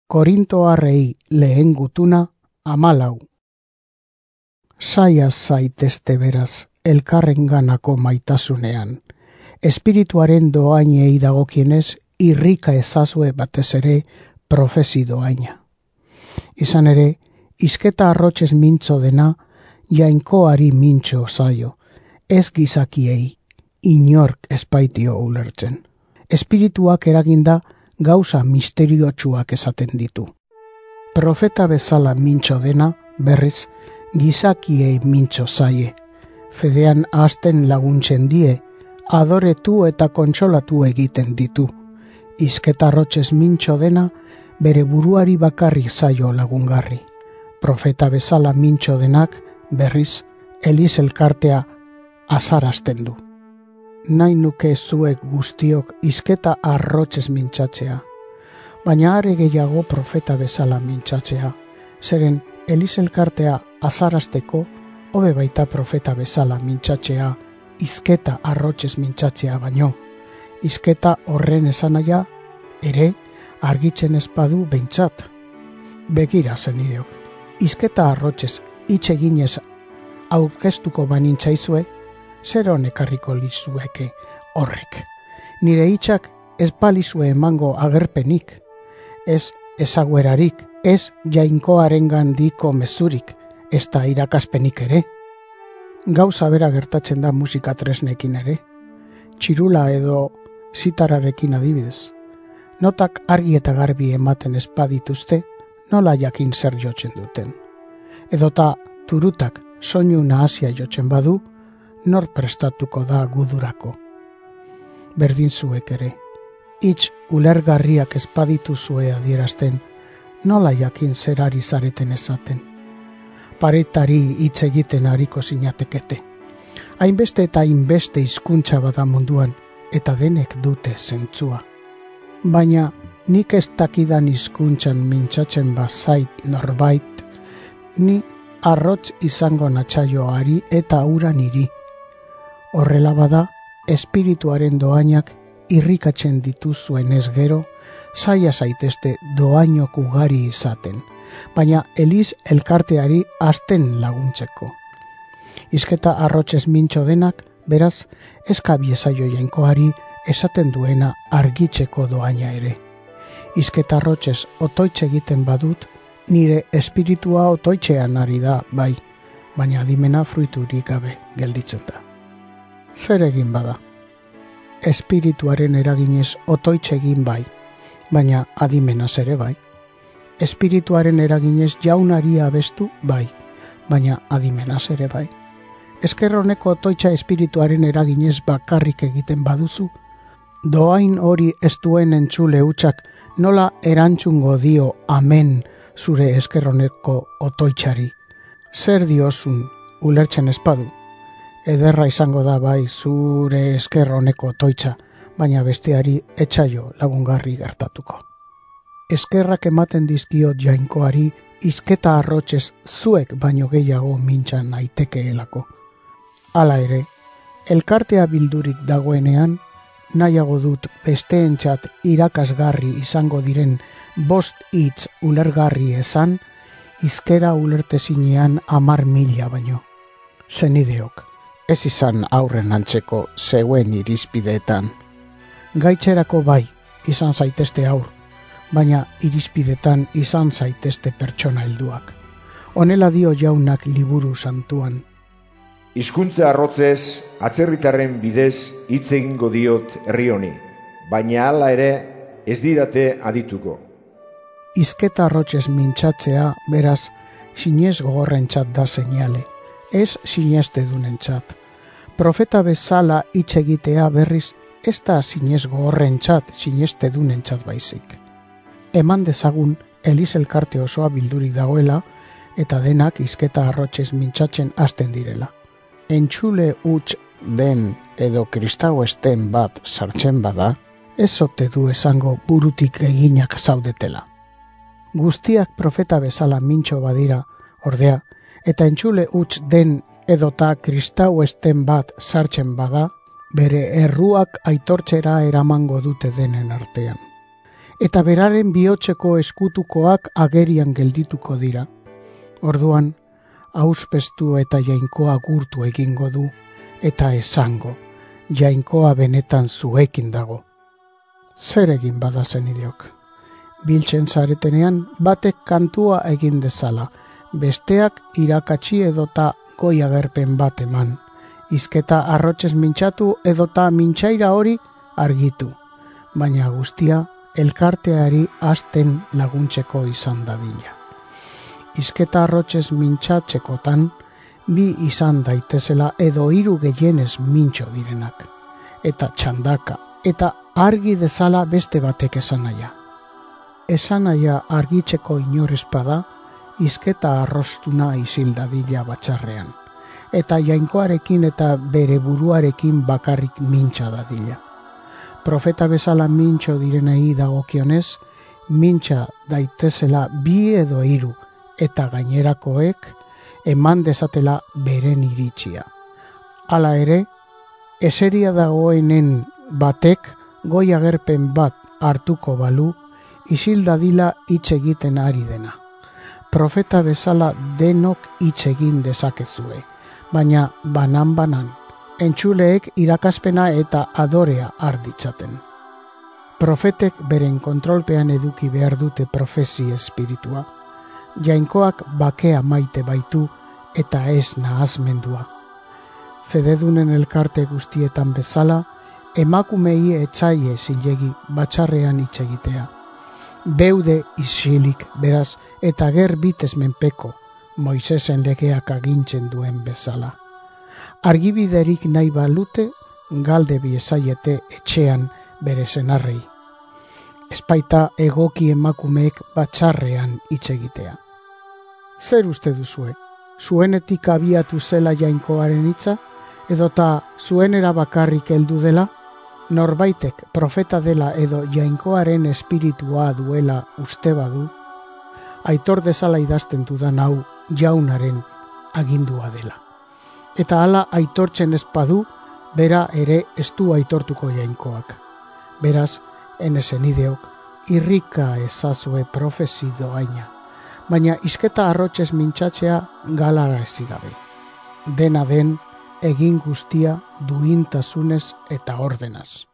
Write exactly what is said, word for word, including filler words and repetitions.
Korintoarrei lehen gutuna amalau. Saia zaitezte beraz elkarrenganako maitasunean, espirituaren doainei dagokienez irrika ezazue batez ere profesi doaina. Izan ere, isketa arrotxez mintzo dena, jainkoari mintxo zaio, ez gizakiei, inork espaitio ulertzen. Espirituak eraginda gauza misteriotsuak esaten ditu. Profeta bezala mintxo dena, berriz, gizakiei mintxo zaie. Fedean hasten laguntzen die, adoretu eta kontsolatu egiten ditu. Isketa arrotxez mintxo dena, bere buruari bakarrik zaio lagungarri. Profeta bezala mintxo denak, berriz, Eliz elkartea azarazten du. Nahi nuke zuek guztiok isketa arrotxez mintxatzea, baina are gehiago profeta bezala mintxatzea, zeren Eliz elkartea azarazteko, hobe baita profeta bezala mintxatzea, isketa arrotxez mintxatzea baino, isketa horren esanaia ere argitzen espadu behintzat. Begira zenideok, isketa arrotxez hitz eginez aurkeztuko banintzaizue, zer honekarriko lizueke horrek. Nire hitzak ez balizue emango agerpenik, ez ezaguerarik, ez jainkoaren gandiko mezurik, ez da irakaspenik ere. Gauza bera gertatzen da musika tresnekin ere, txirula edo zitararekin adibidez. Notak argi eta garbi ematen espadituzte, nola jakin zer jotzen duten. Edota turutak soinu nahasia jotzen badu, nor prestatuko da gudurako. Berdin zuek ere, hitz ulergarriak espadituzue adierazten, nola jakin zer ari zareten esaten. Paretari hitz egiten hariko zinatekete. Hainbeste eta hainbeste hizkuntza bada munduan, eta denek dute zentzua. Baina nik ez dakidan hizkuntzan mintzatzen bazait norbait, ni arrotz izango natzaioari eta ura niri. Horrela bada, espirituaren doainak irrikatzen dituzuen ez gero, zaila zaitezte doainok ugari izaten, baina Eliz elkarteari hasten laguntzeko. Isketa arrotxez mintxo denak, beraz, eskabiezaio jainkoari esaten duena argitzeko doaina ere. Isketa arrotxez otoitz egiten badut, nire espiritua otoitzean ari da, bai, baina adimena fruiturik gabe gelditzen da. Zer egin bada? Espirituaren eraginez otoitz egin bai, baina adimenaz ere bai. Espirituaren eraginez jaunari abestu bai, baina adimenaz ere bai. Esker honeko otoitza espirituaren eraginez bakarrik egiten baduzu, doain hori ez duen entzule hutsak nola erantzungo dio amen zure esker honeko otoitzari. Zer diozun ulertzen espadu? Ederra izango da bai zure esker honeko otoitza, baina besteari etxaio lagungarri gertatuko. Eskerrak ematen dizkiot jainkoari isketa arrotxez zuek baino gehiago mintxan naitekeelako. Hala ere, elkartea bildurik dagoenean, nahiago dut besteentzat irakasgarri izango diren bost hitz ulergarri esan, izkera ulertezinean amar mila baino. Zenideok, ez izan aurren antzeko zeuen irizpideetan. Gaitzerako bai, izan zaitezte aur, baina irizpidetan izan zaitezte pertsona helduak. Honela dio jaunak liburu santuan. Hizkuntza arrotzez, atzerritarren bidez hitz egingo diot herri honi, baina hala ere ez didate adituko. Isketa arrotzez mintzatzea, beraz, sinez gogorrentzat da seinale, ez sineste dunentzat. Profeta bezala hitz egitea berriz, ez da sinez gogorrentzat, sineste dunentzat baizik. Eman dezagun Eliz elkarte osoa bildurik dagoela, eta denak isketa arrotzez mintzatzen hasten direla. Entxule huts den edo kristau esten bat sartzen bada, ez ote du esango burutik eginak zaudetela. Guztiak profeta bezala mintxo badira, ordea, eta entxule huts den edota kristau esten bat sartzen bada, bere erruak aitortzera eramango dute denen artean. eta beraren bihotzeko eskutukoak agerian geldituko dira. Orduan, auspestu eta jainkoa gurtu egingo du, eta esango, jainkoa benetan zuekin dago. Zer egin badazen idiok? Biltzen zaretenean batek kantua egin dezala, besteak irakatsi edota goi agerpen bat eman, izketa arrotzez mintxatu edota mintxaira hori argitu, baina guztia elkarteari hasten laguntzeko izan dadila. Izketa arrotzez mintxatzekotan, bi izan daitezela edo hiru gehienez mintxo direnak, eta txandaka, eta argi dezala beste batek esanaia. Esanaia argitzeko inorezpada, izketa arrostuna izildadila batxarrean, eta jainkoarekin eta bere buruarekin bakarrik mintxa dadila. Profeta bezala mintxo direnei dagokionez, mintxa daitezela bi edo hiru, eta gainerakoek eman dezatela beren iritsia. Hala ere, eseria dagoenen batek goi agerpen bat hartuko balu, izildadila hitz egiten ari dena. Profeta bezala denok hitz egin dezakezue, baina banan-banan, entzuleek irakaspena eta adorea arditzaten. Profetek beren kontrolpean eduki behar dute profezi espiritua, jainkoak bakea maite baitu eta ez nahazmendua. Fededunen elkarte guztietan bezala, emakumei etxaie zilegi batxarrean hitz egitea. Beude isilik beraz eta ger bitez menpeko, Moisesen legeak agintzen duen bezala. Argibiderik nahi balute, galde biezaiete etxean bere senarrei. Espaita egoki emakumeek batxarrean hitz egitea. Zer uste duzue? Zuenetik abiatu zela jainkoaren hitza, edota zuenera bakarrik heldu dela? Norbaitek profeta dela edo jainkoaren espiritua duela uste badu, aitor dezala idazten dudan hau jaunaren agindua dela. Eta hala aitortzen ez badu, bera ere ez du aitortuko jainkoak. Beraz, enezenideok, irrika ezazue profezi doaina, baina izketa arrotzez mintxatzea galara ezigabe. Dena den, egin guztia duintasunez eta ordenaz.